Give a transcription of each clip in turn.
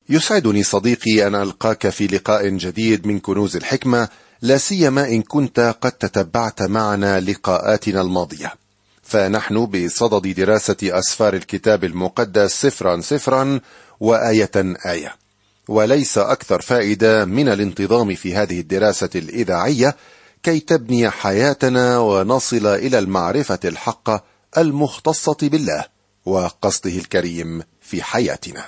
يسعدني صديقي أن ألقاك في لقاء جديد من كنوز الحكمة، لا سيما إن كنت قد تتبعت معنا لقاءاتنا الماضية. فنحن بصدد دراسة أسفار الكتاب المقدس سفرا سفرا وآية آية، وليس أكثر فائدة من الانتظام في هذه الدراسة الإذاعية كي تبني حياتنا ونصل إلى المعرفة الحقة المختصة بالله وقصده الكريم في حياتنا.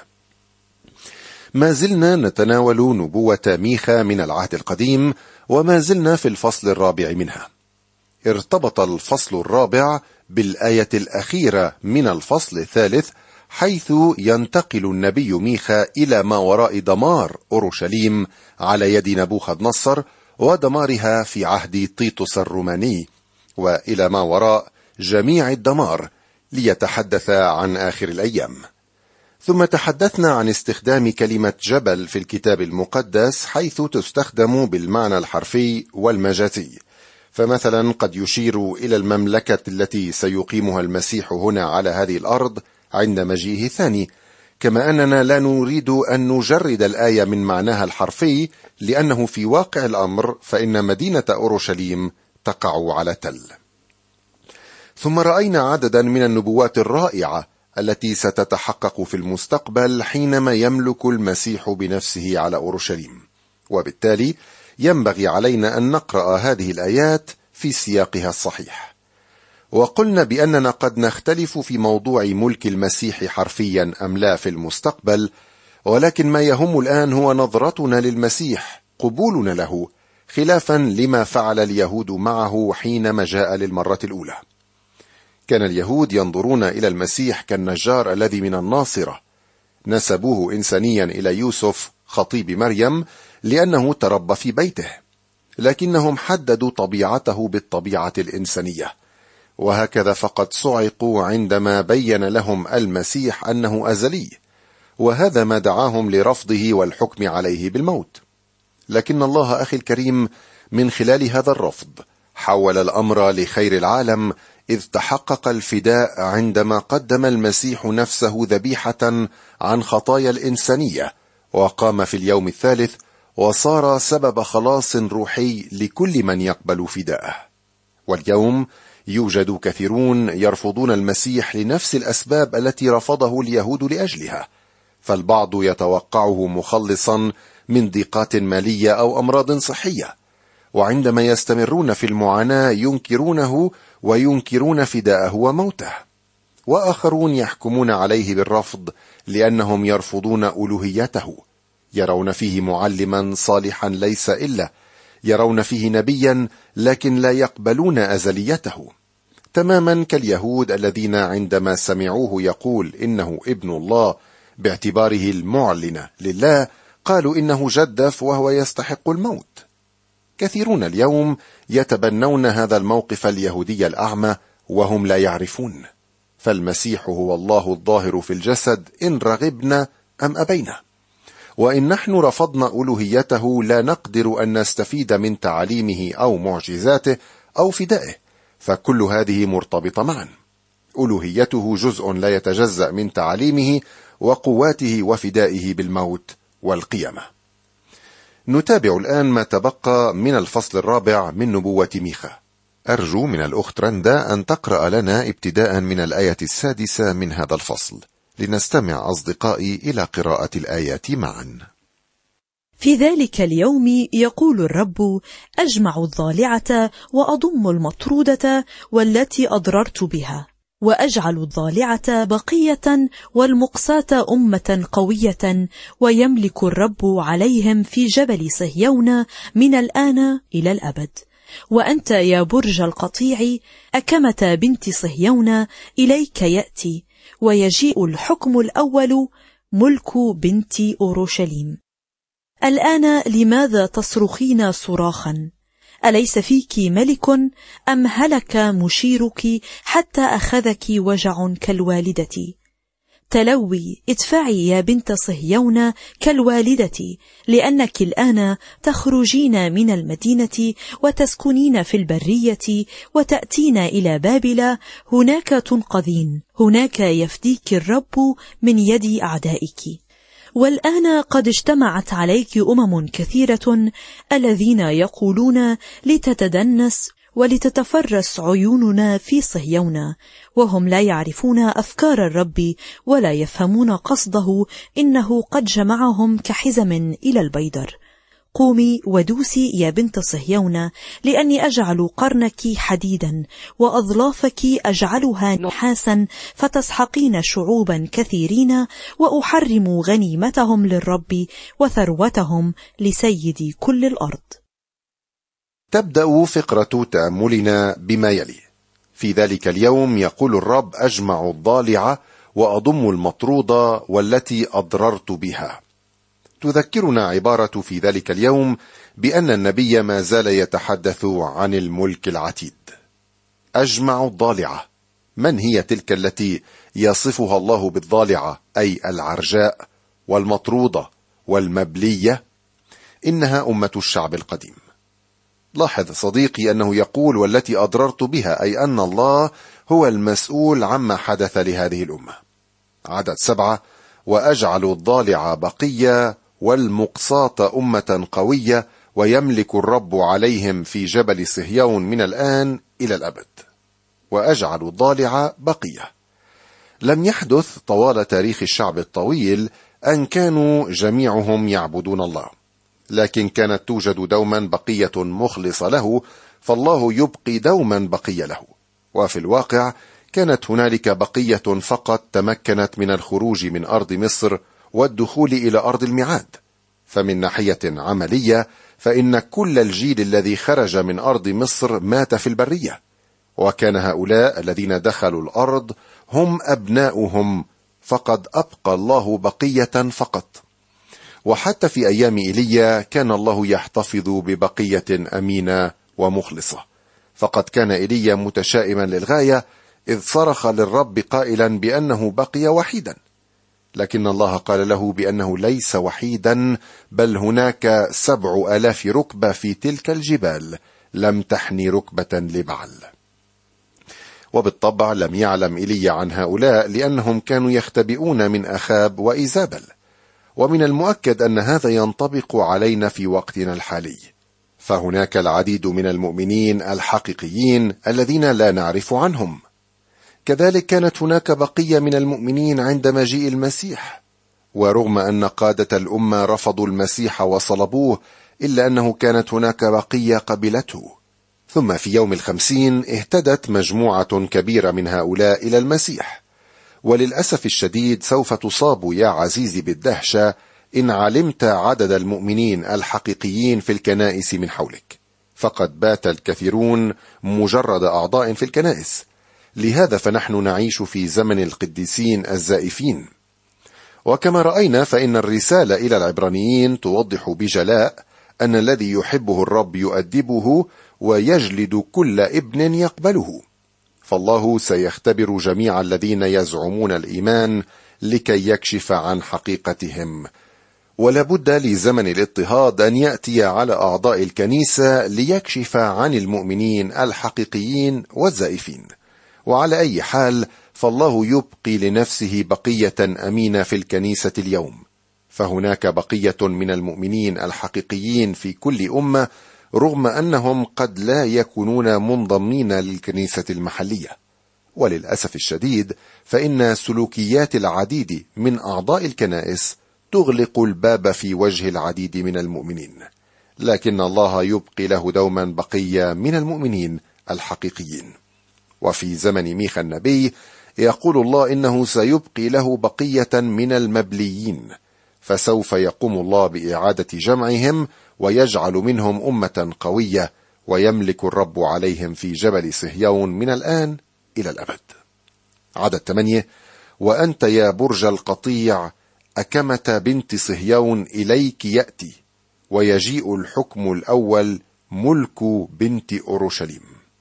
ما زلنا نتناول نبوة ميخا من العهد القديم، وما زلنا في الفصل الرابع منها. ارتبط الفصل الرابع بالآية الأخيرة من الفصل الثالث، حيث ينتقل النبي ميخا إلى ما وراء دمار أورشليم على يد نبوخذ نصر ودمارها في عهد تيتوس الروماني، وإلى ما وراء جميع الدمار ليتحدث عن آخر الأيام. ثم تحدثنا عن استخدام كلمة جبل في الكتاب المقدس، حيث تستخدم بالمعنى الحرفي والمجازي. فمثلا قد يشير إلى المملكة التي سيقيمها المسيح هنا على هذه الأرض عند مجيئه الثاني، كما أننا لا نريد أن نجرد الآية من معناها الحرفي، لأنه في واقع الأمر فإن مدينة أورشليم تقع على تل. ثم رأينا عددا من النبوات الرائعة التي ستتحقق في المستقبل حينما يملك المسيح بنفسه على أورشليم، وبالتالي ينبغي علينا أن نقرأ هذه الآيات في سياقها الصحيح. وقلنا بأننا قد نختلف في موضوع ملك المسيح حرفيا أم لا في المستقبل، ولكن ما يهم الآن هو نظرتنا للمسيح، قبولنا له، خلافا لما فعل اليهود معه حينما جاء للمرة الأولى. كان اليهود ينظرون إلى المسيح كالنجار الذي من الناصرة، نسبوه إنسانيا إلى يوسف خطيب مريم لأنه تربى في بيته، لكنهم حددوا طبيعته بالطبيعة الإنسانية، وهكذا فقد صعقوا عندما بين لهم المسيح أنه أزلي، وهذا ما دعاهم لرفضه والحكم عليه بالموت. لكن الله أخي الكريم من خلال هذا الرفض حول الأمر لخير العالم، إذ تحقق الفداء عندما قدم المسيح نفسه ذبيحة عن خطايا الإنسانية، وقام في اليوم الثالث وصار سبب خلاص روحي لكل من يقبل فداءه. واليوم يوجد كثيرون يرفضون المسيح لنفس الأسباب التي رفضه اليهود لأجلها، فالبعض يتوقعه مخلصا من ضيقات مالية أو أمراض صحية، وعندما يستمرون في المعاناة ينكرونه وينكرون فداءه وموته. وآخرون يحكمون عليه بالرفض لأنهم يرفضون ألوهيته، يرون فيه معلما صالحا ليس إلا، يرون فيه نبيا لكن لا يقبلون أزليته، تماما كاليهود الذين عندما سمعوه يقول إنه ابن الله باعتباره المعلن لله قالوا إنه جدف وهو يستحق الموت. كثيرون اليوم يتبنون هذا الموقف اليهودي الأعمى وهم لا يعرفون، فالمسيح هو الله الظاهر في الجسد إن رغبنا أم أبينا. وإن نحن رفضنا ألوهيته لا نقدر أن نستفيد من تعاليمه أو معجزاته أو فدائه، فكل هذه مرتبطة معا. ألوهيته جزء لا يتجزأ من تعاليمه وقواته وفدائه بالموت والقيامة. نتابع الآن ما تبقى من الفصل الرابع من نبوة ميخا. أرجو من الأخت رندا أن تقرأ لنا ابتداء من الآية 6 من هذا الفصل، لنستمع أصدقائي إلى قراءة الآيات معا. في ذلك اليوم يقول الرب: أجمع الضالعة وأضم المطرودة والتي أضررت بها، وأجعل الضالعة بقية والمقساة أمة قوية، ويملك الرب عليهم في جبل صهيون من الآن إلى الأبد. وأنت يا برج القطيع أكمة بنت صهيون إليك يأتي، ويجيء الحكم الأول ملك بنت أورشليم. الآن لماذا تصرخين صراخا؟ أليس فيك ملك أم هلك مشيرك حتى أخذك وجع كالوالدة؟ تلوي ادفعي يا بنت صهيون كالوالدة، لأنك الآن تخرجين من المدينة وتسكنين في البرية وتأتين إلى بابل، هناك تنقذين، هناك يفديك الرب من يد أعدائك. والآن قد اجتمعت عليك كثيرة الذين يقولون لتتدنس ولتتفرس عيوننا في صهيون، وهم لا يعرفون أفكار الرب ولا يفهمون قصده، إنه قد جمعهم كحزم إلى البيدر. قومي ودوسي يا بنت صهيون، لأني أجعل قرنك حديدا وأظلافك أجعلها نحاسا، فتسحقين شعوبا كثيرين، وأحرم غنيمتهم للرب وثروتهم لسيد كل الأرض. تبدأ فقرة تأملنا بما يلي: في ذلك اليوم يقول الرب أجمع الضالع وأضم المطرودة والتي أضررت بها. تذكرنا عبارة في ذلك اليوم بأن النبي ما زال يتحدث عن الملك العتيد. أجمع الضالعة، من هي تلك التي يصفها الله بالضالعة أي العرجاء والمطرودة والمبلية؟ إنها أمة الشعب القديم. لاحظ صديقي أنه يقول والتي أضررت بها، أي أن الله هو المسؤول عما حدث لهذه الأمة. عدد 7: وأجعل الضالع بقية والمقساة أمة قوية، ويملك الرب عليهم في جبل صهيون من الآن إلى الأبد. وأجعل الضالع بقية. لم يحدث طوال تاريخ الشعب الطويل أن كانوا جميعهم يعبدون الله، لكن كانت توجد دوما بقية مخلصة له، فالله يبقي دوما بقية له. وفي الواقع كانت هنالك بقية فقط تمكنت من الخروج من أرض مصر والدخول إلى أرض الميعاد. فمن ناحية عملية فإن كل الجيل الذي خرج من أرض مصر مات في البرية، وكان هؤلاء الذين دخلوا الأرض هم أبناؤهم، فقد أبقى الله بقية فقط. وحتى في أيام إيليا كان الله يحتفظ ببقية أمينة ومخلصة، فقد كان إيليا متشائما للغاية إذ صرخ للرب قائلا بأنه بقي وحيدا، لكن الله قال له بأنه ليس وحيدا، بل هناك 7,000 ركبة في تلك الجبال لم تحني ركبة لبعل. وبالطبع لم يعلم إيليا عن هؤلاء لأنهم كانوا يختبئون من أخاب وإيزابل. ومن المؤكد أن هذا ينطبق علينا في وقتنا الحالي، فهناك العديد من المؤمنين الحقيقيين الذين لا نعرف عنهم. كذلك كانت هناك بقية من المؤمنين عند مجيء المسيح، ورغم أن قادة الأمة رفضوا المسيح وصلبوه، إلا أنه كانت هناك بقية قبلته. ثم في يوم 50 اهتدت مجموعة كبيرة من هؤلاء إلى المسيح. وللأسف الشديد سوف تصاب يا عزيزي بالدهشة إن علمت عدد المؤمنين الحقيقيين في الكنائس من حولك، فقد بات الكثيرون مجرد أعضاء في الكنائس. لهذا فنحن نعيش في زمن القديسين الزائفين. وكما رأينا فإن الرسالة إلى العبرانيين توضح بجلاء أن الذي يحبه الرب يؤدبه ويجلد كل ابن يقبله، فالله سيختبر جميع الذين يزعمون الإيمان لكي يكشف عن حقيقتهم. ولابد لزمن الاضطهاد أن يأتي على أعضاء الكنيسة ليكشف عن المؤمنين الحقيقيين والزائفين. وعلى أي حال فالله يبقي لنفسه بقية أمينة في الكنيسة اليوم، فهناك بقية من المؤمنين الحقيقيين في كل أمة، رغم أنهم قد لا يكونون منضمين للكنيسة المحلية. وللأسف الشديد فإن سلوكيات العديد من أعضاء الكنائس تغلق الباب في وجه العديد من المؤمنين، لكن الله يبقي له دوما بقية من المؤمنين الحقيقيين. وفي زمن ميخا النبي يقول الله إنه سيبقي له بقية من المبليين، فسوف يقوم الله بإعادة جمعهم ويجعل منهم أمة قوية، ويملك الرب عليهم في جبل صهيون من الآن إلى الأبد. عدد 8: وأنت يا برج القطيع أكمة بنت صهيون إليك يأتي، ويجيء الحكم الأول ملك بنت أورشليم.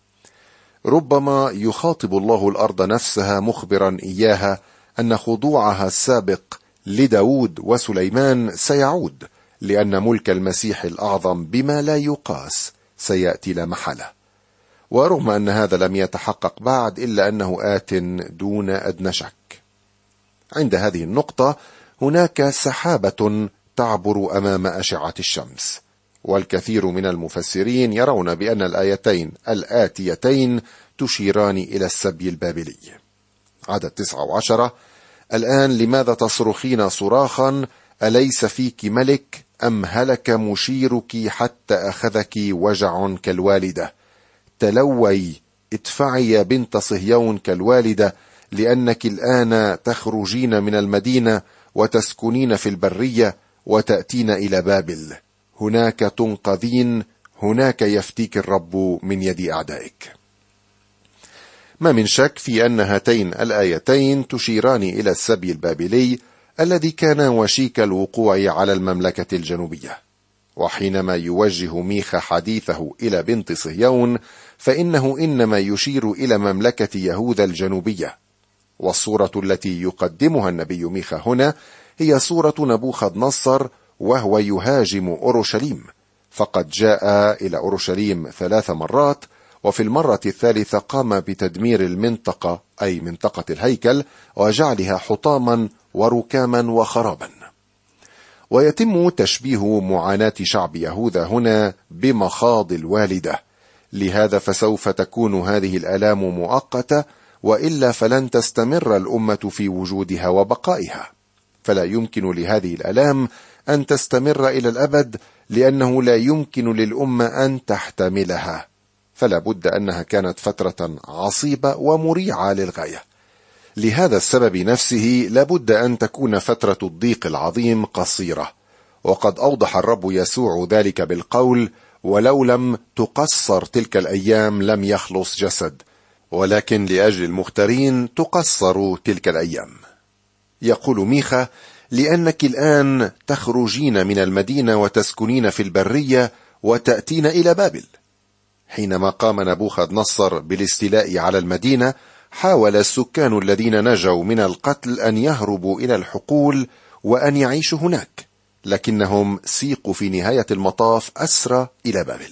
ربما يخاطب الله الأرض نفسها مخبرا إياها أن خضوعها السابق لداود وسليمان سيعود، لأن ملك المسيح الأعظم بما لا يقاس سيأتي لا محالة. ورغم أن هذا لم يتحقق بعد، إلا أنه آت دون أدنى شك. عند هذه النقطة هناك سحابة تعبر أمام أشعة الشمس. والكثير من المفسرين يرون بأن الآيتين الآتيتين تشيران إلى السبي البابلي. عدد 19: الآن لماذا تصرخين صراخا؟ أليس فيك ملك؟ أم هلك مشيرك حتى أخذك وجع كالوالدة؟ تلوي، ادفعي يا بنت صهيون كالوالدة، لأنك الآن تخرجين من المدينة وتسكنين في البرية وتأتين إلى بابل. هناك تنقذين، هناك يفتيك الرب من يد أعدائك. ما من شك في أن هاتين الآيتين تشيران إلى السبي البابلي الذي كان وشيك الوقوع على المملكة الجنوبية. وحينما يوجه ميخا حديثه إلى بنت صهيون فإنه إنما يشير إلى مملكة يهوذا الجنوبية. والصورة التي يقدمها النبي ميخا هنا هي صورة نبوخذ نصر وهو يهاجم أورشليم، فقد جاء إلى أورشليم 3 مرات، وفي المرة الثالثة قام بتدمير المنطقة أي منطقة الهيكل وجعلها حطاما وركاما وخرابا. ويتم تشبيه معاناة شعب يهوذا هنا بمخاض الوالدة، لهذا فسوف تكون هذه الآلام مؤقتة، وإلا فلن تستمر الأمة في وجودها وبقائها. فلا يمكن لهذه الآلام أن تستمر إلى الأبد، لأنه لا يمكن للأمة أن تحتملها، فلا بد أنها كانت فترة عصيبة ومريعة للغاية. لهذا السبب نفسه لابد أن تكون فترة الضيق العظيم قصيرة، وقد أوضح الرب يسوع ذلك بالقول: ولو لم تقصر تلك الأيام لم يخلص جسد، ولكن لأجل المختارين تقصر تلك الأيام. يقول ميخا: لأنك الآن تخرجين من المدينة وتسكنين في البرية وتأتين إلى بابل. حينما قام نبوخذ نصر بالاستيلاء على المدينة، حاول السكان الذين نجوا من القتل أن يهربوا إلى الحقول وأن يعيشوا هناك، لكنهم سيقوا في نهاية المطاف أسرى إلى بابل.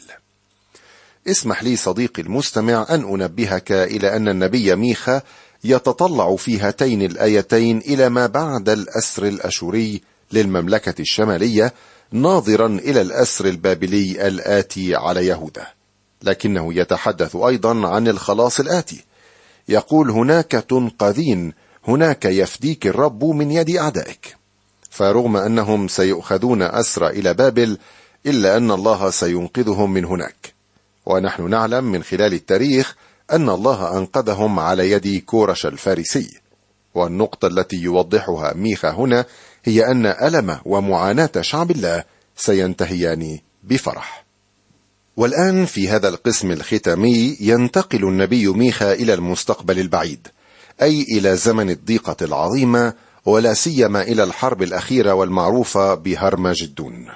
اسمح لي صديقي المستمع أن أنبهك إلى أن النبي ميخا يتطلع في هاتين الآيتين إلى ما بعد الأسر الأشوري للمملكة الشمالية، ناظرا إلى الأسر البابلي الآتي على يهوذا، لكنه يتحدث أيضا عن الخلاص الآتي. يقول: هناك تنقذين، هناك يفديك الرب من يد أعدائك. فرغم أنهم سيؤخذون أسرى إلى بابل، إلا أن الله سينقذهم من هناك. ونحن نعلم من خلال التاريخ أن الله أنقذهم على يد كورش الفارسي. والنقطة التي يوضحها ميخا هنا هي أن ألم ومعاناة شعب الله سينتهيان بفرح. والآن في هذا القسم الختامي ينتقل النبي ميخا إلى المستقبل البعيد، أي إلى زمن الضيقة العظيمة، ولا سيما إلى الحرب الأخيرة والمعروفة بهرمجدون.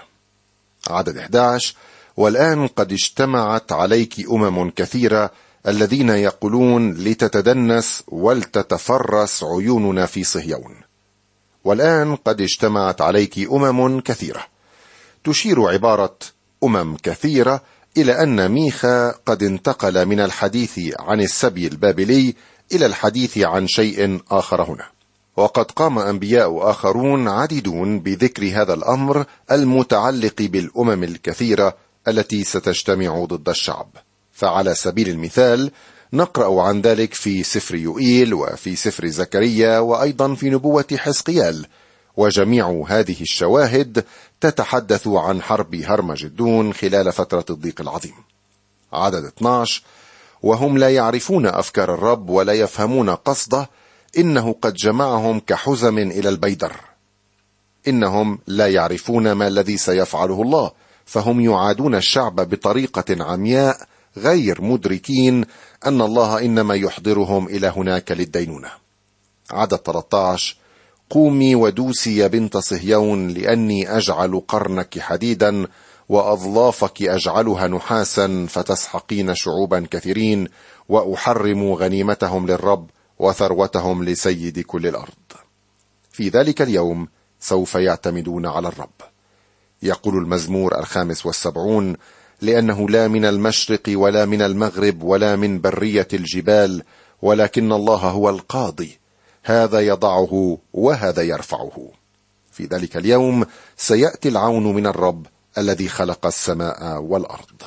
عدد 11: والآن قد اجتمعت عليك كثيرة الذين يقولون لتتدنس ولتتفرس عيوننا في صهيون. والآن قد اجتمعت عليك كثيرة، تشير عبارة كثيرة إلى أن ميخا قد انتقل من الحديث عن السبي البابلي إلى الحديث عن شيء آخر هنا. وقد قام أنبياء آخرون عديدون بذكر هذا الأمر المتعلق بالأمم الكثيرة التي ستجتمع ضد الشعب. فعلى سبيل المثال نقرأ عن ذلك في سفر يوئيل وفي سفر زكريا وأيضا في نبوة حزقيال، وجميع هذه الشواهد تتحدث عن حرب هرمجدون خلال فترة الضيق العظيم. عدد 12: وهم لا يعرفون أفكار الرب ولا يفهمون قصده، إنه قد جمعهم كحزم إلى البيدر. إنهم لا يعرفون ما الذي سيفعله الله، فهم يعادون الشعب بطريقة عمياء، غير مدركين أن الله إنما يحضرهم إلى هناك للدينونة. عدد 13: قومي ودوسي يا بنت صهيون، لأني أجعل قرنك حديدا وأظلافك أجعلها نحاسا، فتسحقين شعوبا كثيرين، وأحرم غنيمتهم للرب وثروتهم لسيد كل الأرض. في ذلك اليوم سوف يعتمدون على الرب. يقول المزمور 75: لأنه لا من المشرق ولا من المغرب ولا من برية الجبال، ولكن الله هو القاضي، هذا يضعه وهذا يرفعه. في ذلك اليوم سيأتي العون من الرب الذي خلق السماء والأرض.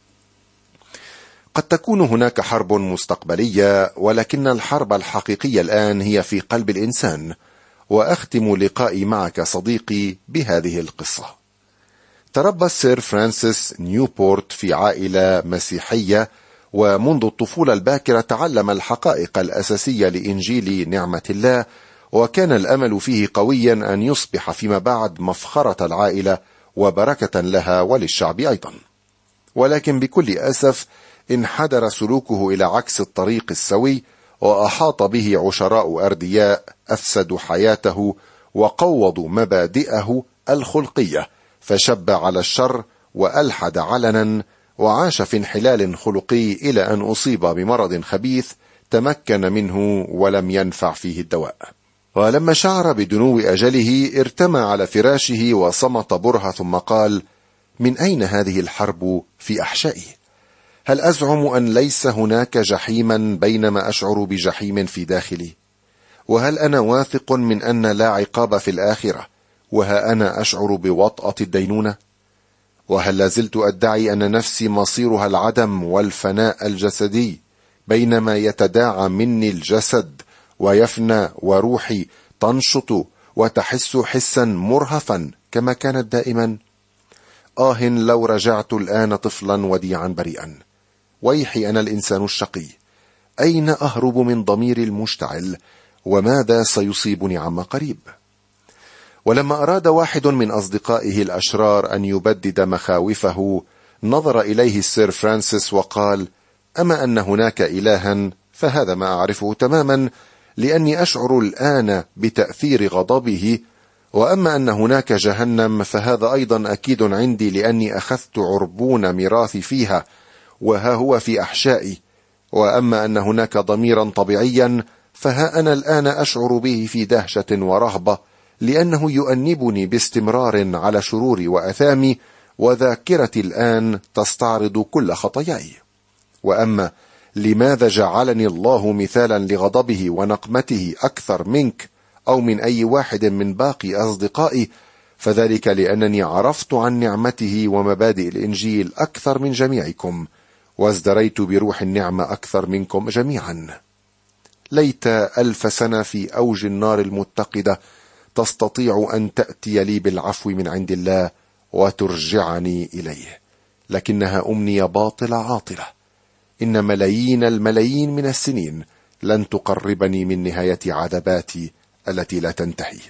قد تكون هناك حرب مستقبلية، ولكن الحرب الحقيقية الآن هي في قلب الإنسان. وأختم لقائي معك صديقي بهذه القصة. تربى السير فرانسيس نيوبورت في عائلة مسيحية، ومنذ الطفولة الباكرة تعلم الحقائق الأساسية لإنجيل نعمة الله، وكان الأمل فيه قويا أن يصبح فيما بعد مفخرة العائلة وبركة لها وللشعب أيضا. ولكن بكل أسف انحدر سلوكه إلى عكس الطريق السوي، وأحاط به عشراء أردياء أفسدوا حياته وقوضوا مبادئه الخلقية، فشب على الشر وألحد علنا، وعاش في انحلال خلقي إلى أن أصيب بمرض خبيث تمكن منه ولم ينفع فيه الدواء. ولما شعر بدنو أجله ارتمى على فراشه وصمت برهة، ثم قال: من أين هذه الحرب في أحشائي؟ هل أزعم أن ليس هناك جحيما بينما أشعر بجحيم في داخلي؟ وهل أنا واثق من أن لا عقاب في الآخرة، وها أنا أشعر بوطأة الدينونة؟ وهل لازلت أدعي أن نفسي مصيرها العدم والفناء الجسدي، بينما يتداعى مني الجسد ويفنى، وروحي تنشط وتحس حسا مرهفا كما كانت دائما؟ لو رجعت الآن طفلا وديعا بريئا. ويحي أنا الإنسان الشقي، أين أهرب من ضميري المشتعل؟ وماذا سيصيبني عما قريب؟ ولما أراد واحد من أصدقائه الأشرار أن يبدد مخاوفه، نظر إليه السير فرانسيس وقال: أما أن هناك إلها فهذا ما أعرفه تماما، لأني أشعر الآن بتأثير غضبه. وأما أن هناك جهنم فهذا أيضا أكيد عندي، لأني أخذت عربون ميراثي فيها، وها هو في أحشائي. وأما أن هناك ضميرا طبيعيا فها أنا الآن أشعر به في دهشة ورهبة، لأنه يؤنبني باستمرار على شروري وأثامي، وذاكرتي الآن تستعرض كل خطاياي. وأما لماذا جعلني الله مثالا لغضبه ونقمته أكثر منك أو من أي واحد من باقي أصدقائي، فذلك لأنني عرفت عن نعمته ومبادئ الإنجيل أكثر من جميعكم، وازدريت بروح النعمة أكثر منكم جميعا. ليت 1000 سنة في أوج النار المتقدة تستطيع أن تأتي لي بالعفو من عند الله وترجعني إليه، لكنها أمنية باطلة عاطلة. إن ملايين الملايين من السنين لن تقربني من نهاية عذاباتي التي لا تنتهي.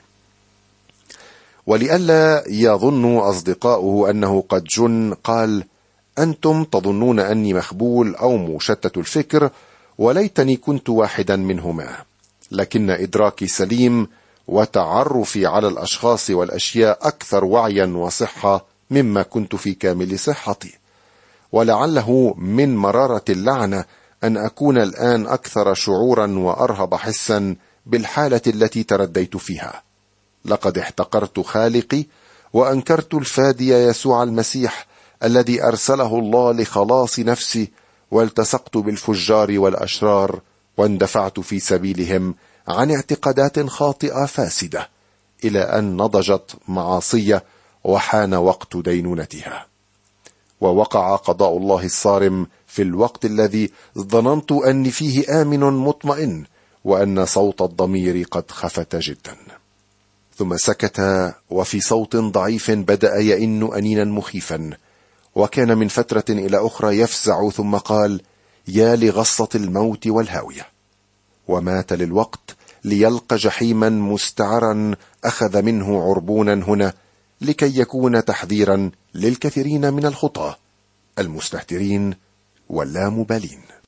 ولئلا يظن أصدقاؤه أنه قد جن، قال: أنتم تظنون أني مخبول أو مشتت الفكر، وليتني كنت واحدا منهما، لكن إدراكي سليم، وتعرفي على الأشخاص والأشياء أكثر وعيا وصحة مما كنت في كامل صحتي. ولعله من مرارة اللعنة أن أكون الآن أكثر شعورا وأرهب حسا بالحالة التي ترديت فيها. لقد احتقرت خالقي وأنكرت الفادي يسوع المسيح الذي أرسله الله لخلاص نفسي، والتصقت بالفجار والأشرار، واندفعت في سبيلهم عن اعتقادات خاطئة فاسدة، إلى أن نضجت معاصية وحان وقت دينونتها. ووقع قضاء الله الصارم في الوقت الذي ظننت أني فيه آمن مطمئن، وأن صوت الضمير قد خفت جدا. ثم سكت، وفي صوت ضعيف بدأ يئن أنينا مخيفا، وكان من فترة إلى أخرى يفزع، ثم قال: يا لغصة الموت والهاوية. ومات للوقت ليلقى جحيما مستعرا أخذ منه عربونا هنا، لكي يكون تحذيرا للكثيرين من الخطاة المستهترين واللامبالين.